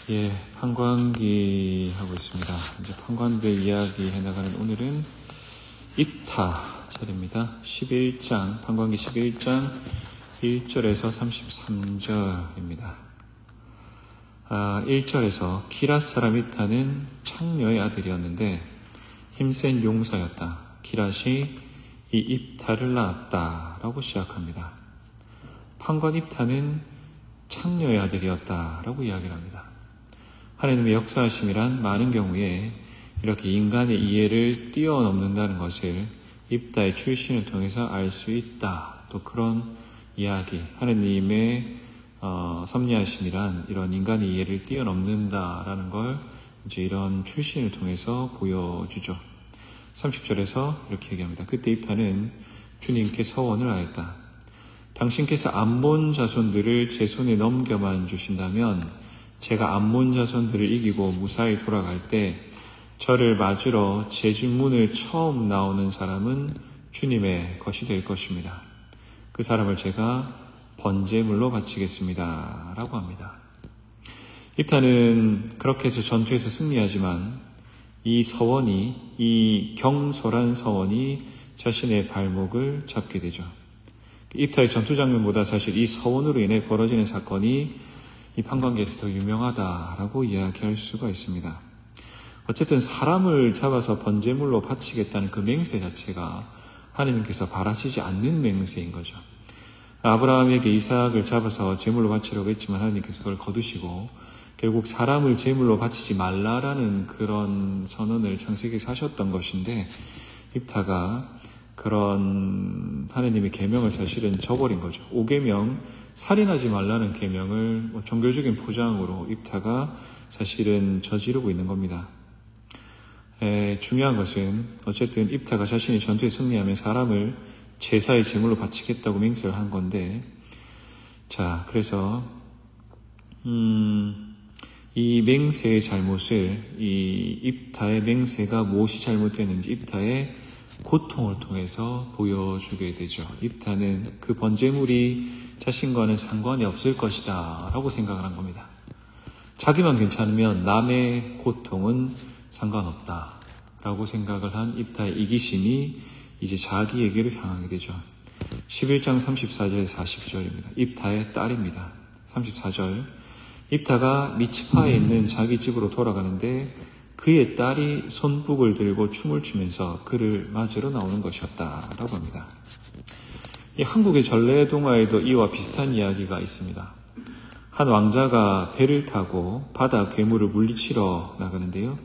예, 판관기 하고 있습니다. 이제 판관들 이야기 해나가는 오늘은 입타 차례입니다. 11장, 판관기 11장 1절에서 33절입니다. 1절에서 기랏 사람 입타는 창녀의 아들이었는데 힘센 용사였다. 기랏이 이 입타를 낳았다 라고 시작합니다. 판관 입타는 창녀의 아들이었다 라고 이야기를 합니다. 하나님의 역사하심이란 많은 경우에 이렇게 인간의 이해를 뛰어넘는다는 것을 입다의 출신을 통해서 알 수 있다. 또 그런 이야기, 하나님의 섭리하심이란 이런 인간의 이해를 뛰어넘는다라는 걸 이제 이런 출신을 통해서 보여주죠. 30절에서 이렇게 얘기합니다. 그때 입다는 주님께 서원을 하였다. 당신께서 암몬 자손들을 제 손에 넘겨만 주신다면 제가 암몬 자손들을 이기고 무사히 돌아갈 때 저를 맞으러 제 문을 처음 나오는 사람은 주님의 것이 될 것입니다. 그 사람을 제가 번제물로 바치겠습니다. 라고 합니다. 입타는 그렇게 해서 전투에서 승리하지만 이 서원이, 이 경솔한 서원이 자신의 발목을 잡게 되죠. 입타의 전투 장면보다 사실 이 서원으로 인해 벌어지는 사건이 이 판관계에서 더 유명하다라고 이야기할 수가 있습니다. 어쨌든 사람을 잡아서 번제물로 바치겠다는 그 맹세 자체가 하나님께서 바라시지 않는 맹세인 거죠. 아브라함에게 이삭을 잡아서 제물로 바치려고 했지만 하나님께서 그걸 거두시고 결국 사람을 제물로 바치지 말라라는 그런 선언을 창세기에서 하셨던 것인데 입타가 그런 하나님의 계명을 사실은 저버린 거죠. 5계명 살인하지 말라는 계명을 종교적인 포장으로 입타가 사실은 저지르고 있는 겁니다. 중요한 것은 어쨌든 입타가 자신이 전투에 승리하면 사람을 제사의 제물로 바치겠다고 맹세를 한 건데, 자 그래서 이 맹세의 잘못을, 이 입타의 맹세가 무엇이 잘못되었는지 입타의 고통을 통해서 보여주게 되죠. 입타는 그 번제물이 자신과는 상관이 없을 것이다 라고 생각을 한 겁니다. 자기만 괜찮으면 남의 고통은 상관없다 라고 생각을 한 입타의 이기심이 이제 자기에게로 향하게 되죠. 11장 34절에서 40절입니다. 입타의 딸입니다. 34절, 입타가 미츠파에 있는 자기 집으로 돌아가는데 그의 딸이 손북을 들고 춤을 추면서 그를 맞으러 나오는 것이었다라고 합니다. 이 한국의 전래동화에도 이와 비슷한 이야기가 있습니다. 한 왕자가 배를 타고 바다 괴물을 물리치러 나가는데요.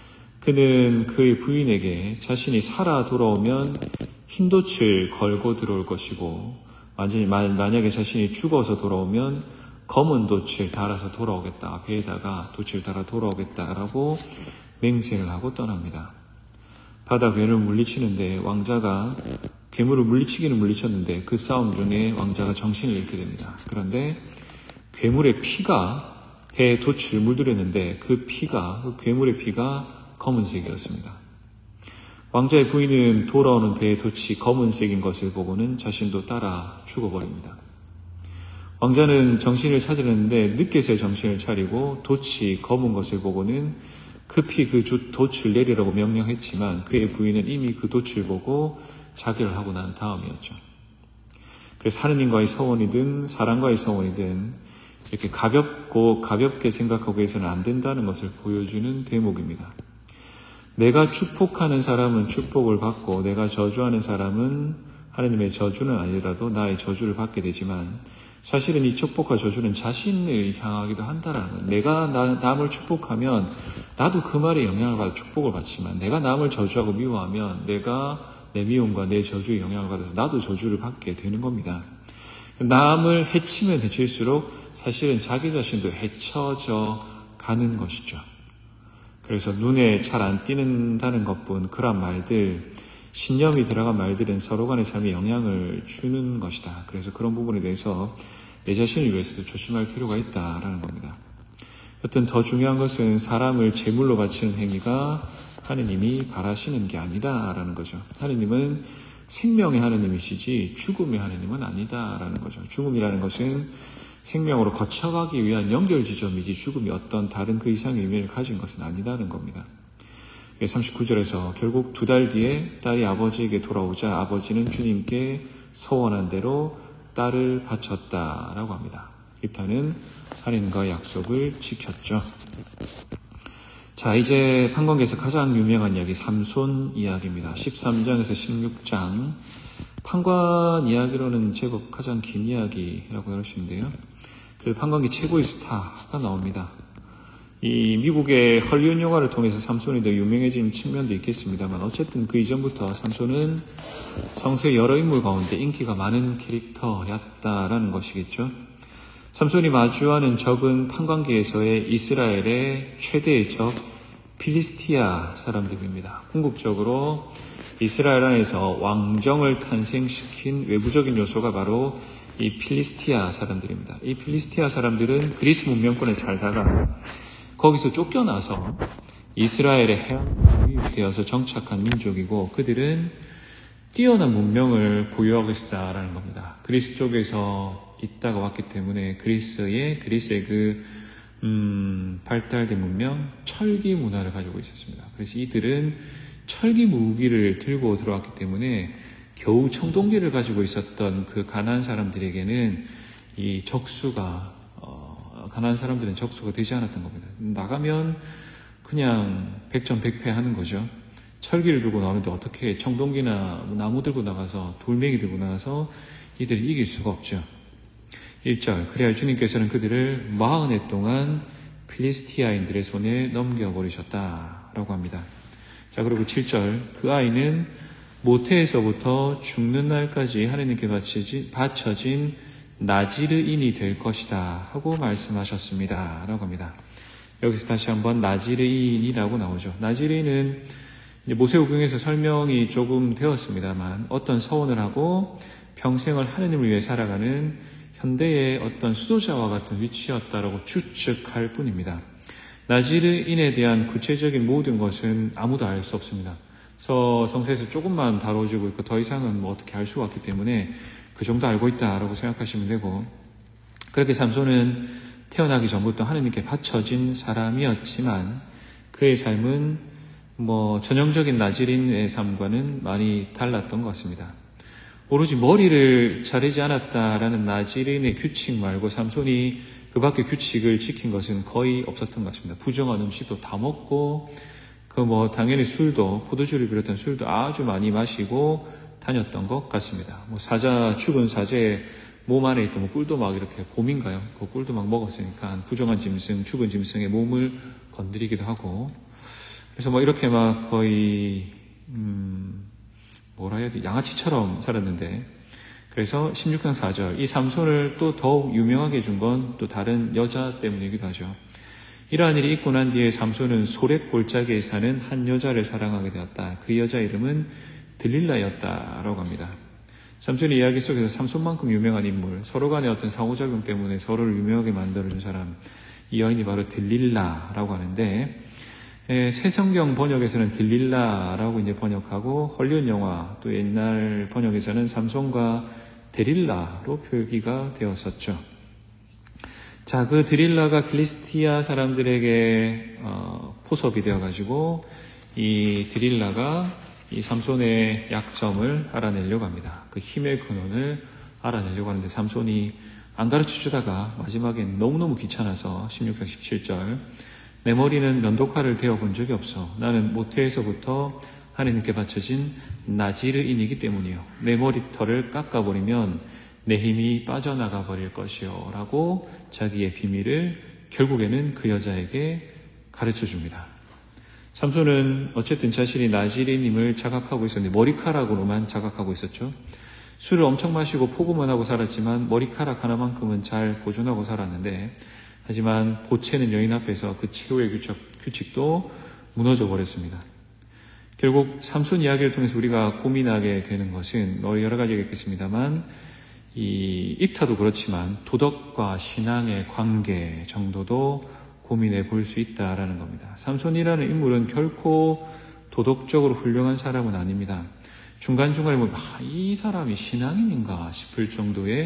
그는 그의 부인에게 자신이 살아 돌아오면 흰 돛을 걸고 들어올 것이고 만약에 자신이 죽어서 돌아오면 검은 돛을 달아서 돌아오겠다. 배에다가 돛을 달아 돌아오겠다라고 맹세를 하고 떠납니다. 바다 괴물을 물리치는데 왕자가 괴물을 물리치기는 물리쳤는데 그 싸움 중에 왕자가 정신을 잃게 됩니다. 그런데 괴물의 피가 배에 돛을 물들였는데 그 괴물의 피가 검은색이었습니다. 왕자의 부인은 돌아오는 배의 돛이 검은색인 것을 보고는 자신도 따라 죽어버립니다. 왕자는 정신을 찾으려는데 늦게서야 정신을 차리고 돛이 검은 것을 보고는 급히 그 돛을 내리라고 명령했지만 그의 부인은 이미 그 돛을 보고 자결을 하고 난 다음이었죠. 그래서 하느님과의 서원이든 사람과의 서원이든 이렇게 가볍게 생각하고 해서는 안 된다는 것을 보여주는 대목입니다. 내가 축복하는 사람은 축복을 받고 내가 저주하는 사람은 하느님의 저주는 아니라도 나의 저주를 받게 되지만 사실은 이 축복과 저주는 자신을 향하기도 한다는 거예요. 내가 남을 축복하면 나도 그 말에 영향을 받아 축복을 받지만 내가 남을 저주하고 미워하면 내가 내 미움과 내 저주에 영향을 받아서 나도 저주를 받게 되는 겁니다. 남을 해치면 해칠수록 사실은 자기 자신도 해쳐져 가는 것이죠. 그래서 눈에 잘 안 띄는다는 것뿐 그런 말들, 신념이 들어간 말들은 서로 간의 삶에 영향을 주는 것이다. 그래서 그런 부분에 대해서 내 자신을 위해서도 조심할 필요가 있다라는 겁니다. 여튼 더 중요한 것은 사람을 제물로 바치는 행위가 하느님이 바라시는 게 아니다라는 거죠. 하느님은 생명의 하느님이시지 죽음의 하느님은 아니다라는 거죠. 죽음이라는 것은 생명으로 거쳐가기 위한 연결 지점이지 죽음이 어떤 다른 그 이상의 의미를 가진 것은 아니다는 겁니다. 39절에서 결국 2달 뒤에 딸이 아버지에게 돌아오자 아버지는 주님께 서원한 대로 딸을 바쳤다라고 합니다. 입타는 하나님과 약속을 지켰죠. 자, 이제 판관계에서 가장 유명한 이야기 삼손 이야기입니다. 13장에서 16장. 판관 이야기로는 제법 가장 긴 이야기라고 할 수 있는데요. 그래서 판관계 최고의 스타가 나옵니다. 이 미국의 헐리우드 영화를 통해서 삼손이 더 유명해진 측면도 있겠습니다만 어쨌든 그 이전부터 삼손은 성서의 여러 인물 가운데 인기가 많은 캐릭터였다라는 것이겠죠. 삼손이 마주하는 적은 판관계에서의 이스라엘의 최대의 적 필리스티아 사람들입니다. 궁극적으로 이스라엘 안에서 왕정을 탄생시킨 외부적인 요소가 바로 이 필리스티아 사람들입니다. 이 필리스티아 사람들은 그리스 문명권에 살다가 거기서 쫓겨나서 이스라엘의 해안에 되어서 정착한 민족이고 그들은 뛰어난 문명을 보유하고 있었다라는 겁니다. 그리스 쪽에서 있다가 왔기 때문에 그리스의 발달된 문명, 철기 문화를 가지고 있었습니다. 그래서 이들은 철기 무기를 들고 들어왔기 때문에 겨우 청동기를 가지고 있었던 그 가나안 사람들에게는 이 가나안 사람들은 적수가 되지 않았던 겁니다. 나가면 그냥 백전백패하는 거죠. 철기를 들고 나오는데 어떻게 청동기나 나무 들고 나가서 돌멩이 들고 나가서 이들을 이길 수가 없죠. 1절 그래야 주님께서는 그들을 40해 동안 필리스티아인들의 손에 넘겨버리셨다라고 합니다. 자, 그리고 7절 그 아이는 모태에서부터 죽는 날까지 하나님께 바쳐진 나지르인이 될 것이다 하고 말씀하셨습니다 라고 합니다. 여기서 다시 한번 나지르인이라고 나오죠. 나지르인은 모세오경에서 설명이 조금 되었습니다만 어떤 서원을 하고 평생을 하느님을 위해 살아가는 현대의 어떤 수도자와 같은 위치였다라고 추측할 뿐입니다. 나지르인에 대한 구체적인 모든 것은 아무도 알 수 없습니다. 성서에서 조금만 다뤄지고 있고 더 이상은 어떻게 알 수가 없기 때문에 그 정도 알고 있다라고 생각하시면 되고, 그렇게 삼손은 태어나기 전부터 하느님께 바쳐진 사람이었지만 그의 삶은 전형적인 나지르인의 삶과는 많이 달랐던 것 같습니다. 오로지 머리를 자르지 않았다라는 나지르인의 규칙 말고 삼손이 그 밖의 규칙을 지킨 것은 거의 없었던 것 같습니다. 부정한 음식도 다 먹고 당연히 술도, 포도주를 비롯한 술도 아주 많이 마시고 다녔던 것 같습니다. 죽은 사제 몸 안에 있던 꿀도 막 이렇게 곰인가요? 그 꿀도 막 먹었으니까 부정한 짐승, 죽은 짐승의 몸을 건드리기도 하고, 그래서 이렇게 막 거의 양아치처럼 살았는데, 그래서 16장 4절 이 삼손을 또 더욱 유명하게 해준 건 또 다른 여자 때문이기도 하죠. 이러한 일이 있고 난 뒤에 삼손은 소렛 골짜기에 사는 한 여자를 사랑하게 되었다. 그 여자 이름은 들릴라였다라고 합니다. 삼손의 이야기 속에서 삼손만큼 유명한 인물, 서로 간의 어떤 상호작용 때문에 서로를 유명하게 만들어준 사람, 이 여인이 바로 들릴라라고 하는데, 새 성경 번역에서는 들릴라라고 이제 번역하고, 헐리우드 영화 또 옛날 번역에서는 삼손과 데릴라로 표기가 되었었죠. 자, 그 드릴라가 필리스티아 사람들에게 포섭이 되어가지고 이 드릴라가 이 삼손의 약점을 알아내려고 합니다. 그 힘의 근원을 알아내려고 하는데 삼손이 안 가르쳐주다가 마지막엔 너무너무 귀찮아서 16장 17절 내 머리는 면도칼을 대어본 적이 없어. 나는 모태에서부터 하나님께 바쳐진 나지르인이기 때문이요. 내 머리털을 깎아버리면 내 힘이 빠져나가 버릴 것이요 라고 자기의 비밀을 결국에는 그 여자에게 가르쳐줍니다. 삼손은 어쨌든 자신이 나지르인임을 자각하고 있었는데 머리카락으로만 자각하고 있었죠. 술을 엄청 마시고 포구만 하고 살았지만 머리카락 하나만큼은 잘 보존하고 살았는데, 하지만 보채는 여인 앞에서 그 최후의 규칙도 무너져 버렸습니다. 결국 삼손 이야기를 통해서 우리가 고민하게 되는 것은 여러 가지가 있겠습니다만, 이 입타도 그렇지만 도덕과 신앙의 관계 정도도 고민해 볼 수 있다라는 겁니다. 삼손이라는 인물은 결코 도덕적으로 훌륭한 사람은 아닙니다. 중간중간에 보면 이 사람이 신앙인인가 싶을 정도의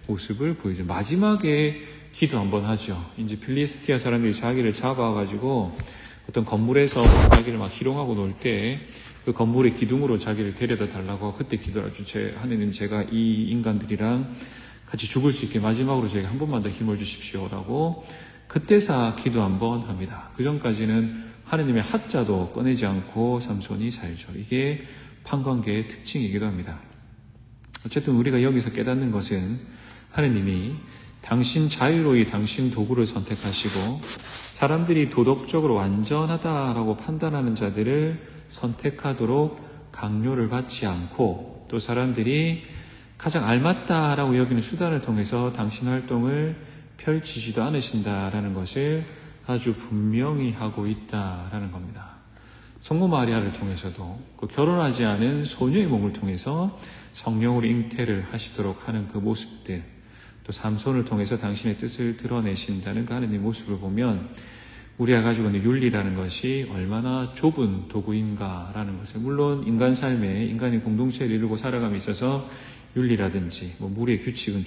모습을 보여줘. 마지막에 기도 한번 하죠. 이제 필리스티아 사람들이 자기를 잡아가지고 어떤 건물에서 자기를 막 희롱하고 놀 때 그 건물의 기둥으로 자기를 데려다 달라고 하고 그때 기도하죠. 하느님, 제가 이 인간들이랑 같이 죽을 수 있게 마지막으로 제가 한 번만 더 힘을 주십시오라고 그때사 기도 한번 합니다. 그 전까지는 하느님의 하자도 꺼내지 않고 삼손이 살죠. 이게 판관계의 특징이기도 합니다. 어쨌든 우리가 여기서 깨닫는 것은 하느님이 당신 자유로이 당신 도구를 선택하시고 사람들이 도덕적으로 완전하다라고 판단하는 자들을 선택하도록 강요를 받지 않고 또 사람들이 가장 알맞다라고 여기는 수단을 통해서 당신 활동을 펼치지도 않으신다라는 것을 아주 분명히 하고 있다라는 겁니다. 성모 마리아를 통해서도 그 결혼하지 않은 소녀의 몸을 통해서 성령으로 잉태를 하시도록 하는 그 모습들, 또 삼손을 통해서 당신의 뜻을 드러내신다는 그 하느님의 모습을 보면 우리가 가지고 있는 윤리라는 것이 얼마나 좁은 도구인가라는 것을, 물론 인간 삶에 인간이 공동체를 이루고 살아감에 있어서 윤리라든지 무리의 규칙은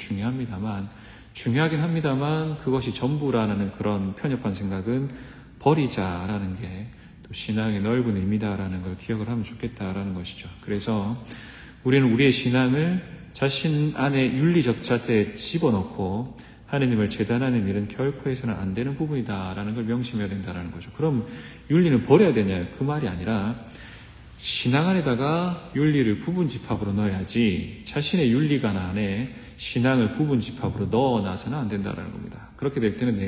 중요하긴 합니다만 그것이 전부라는 그런 편협한 생각은 버리자라는 게 또 신앙의 넓은 의미다라는 걸 기억을 하면 좋겠다라는 것이죠. 그래서 우리는 우리의 신앙을 자신 안에 윤리적 자체에 집어넣고 하느님을 재단하는 일은 결코 해서는 안 되는 부분이다라는 걸 명심해야 된다라는 거죠. 그럼 윤리는 버려야 되냐? 그 말이 아니라 신앙 안에다가 윤리를 부분집합으로 넣어야지 자신의 윤리관 안에 신앙을 부분집합으로 넣어놔서는 안 된다라는 겁니다. 그렇게 될 때는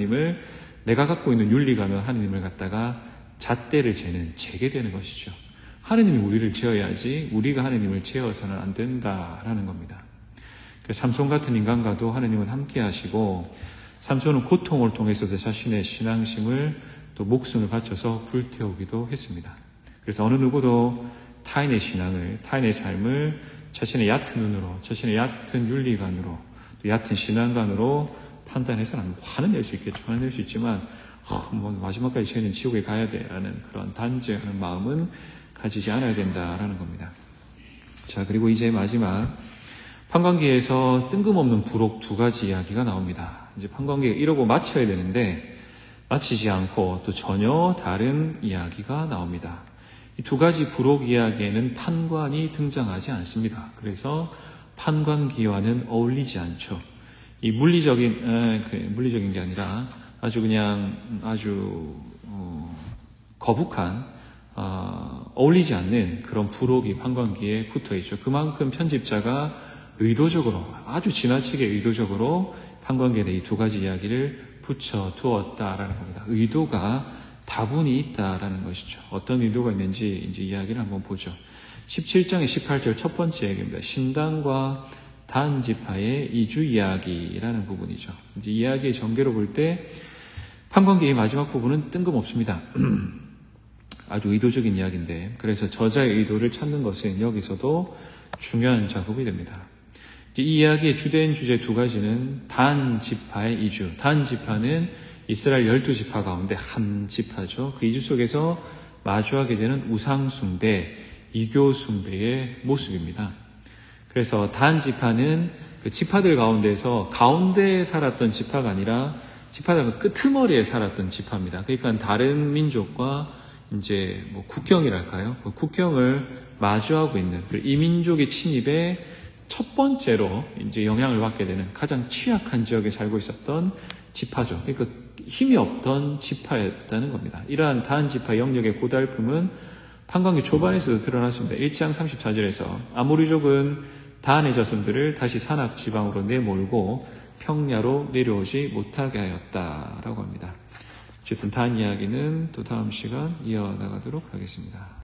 내가 갖고 있는 윤리관은 하느님을 갖다가 잣대를 재게 되는 것이죠. 하느님이 우리를 재어야지 우리가 하느님을 재어서는 안 된다라는 겁니다. 삼손 같은 인간과도 하느님은 함께 하시고 삼손은 고통을 통해서도 자신의 신앙심을 또 목숨을 바쳐서 불태우기도 했습니다. 그래서 어느 누구도 타인의 신앙을, 타인의 삶을 자신의 얕은 눈으로, 자신의 얕은 윤리관으로, 또 얕은 신앙관으로 판단해서는 화는 낼 수 있겠죠. 화는 낼 수 있지만 마지막까지 쟤는 지옥에 가야 돼라는 그런 단죄하는 마음은 가지지 않아야 된다라는 겁니다. 자, 그리고 이제 마지막 판관계에서 뜬금없는 부록 두 가지 이야기가 나옵니다. 이제 판관계가 이러고 마쳐야 되는데 마치지 않고 또 전혀 다른 이야기가 나옵니다. 이 두 가지 부록 이야기에는 판관이 등장하지 않습니다. 그래서 판관기와는 어울리지 않죠. 이 물리적인 게 아니라 아주 거북한 어울리지 않는 그런 부록이 판관기에 붙어 있죠. 그만큼 편집자가 의도적으로, 아주 지나치게 의도적으로 판관계에 이 두 가지 이야기를 붙여 두었다라는 겁니다. 의도가 다분히 있다라는 것이죠. 어떤 의도가 있는지 이제 이야기를 한번 보죠. 17장의 18절 첫 번째 이야기입니다. 신당과 단지파의 이주 이야기라는 부분이죠. 이제 이야기의 전개로 볼 때 판관계의 마지막 부분은 뜬금없습니다. 아주 의도적인 이야기인데, 그래서 저자의 의도를 찾는 것은 여기서도 중요한 작업이 됩니다. 이 이야기의 주된 주제 두 가지는 단지파의 이주. 단지파는 이스라엘 12지파 가운데 한 지파죠. 그 이주 속에서 마주하게 되는 우상숭배, 이교숭배의 모습입니다. 그래서 단지파는 그 지파들 가운데서 가운데에 살았던 지파가 아니라 지파들 끄트머리에 살았던 지파입니다. 그러니까 다른 민족과 이제 국경이랄까요? 그 국경을 마주하고 있는 이 민족의 침입에 첫 번째로 이제 영향을 받게 되는 가장 취약한 지역에 살고 있었던 지파죠. 그러니까 힘이 없던 지파였다는 겁니다. 이러한 단지파 영역의 고달픔은 판관기 초반에서도 드러났습니다. 1장 34절에서 아모리족은 단의 자손들을 다시 산악 지방으로 내몰고 평야로 내려오지 못하게 하였다라고 합니다. 어쨌든 단 이야기는 또 다음 시간 이어나가도록 하겠습니다.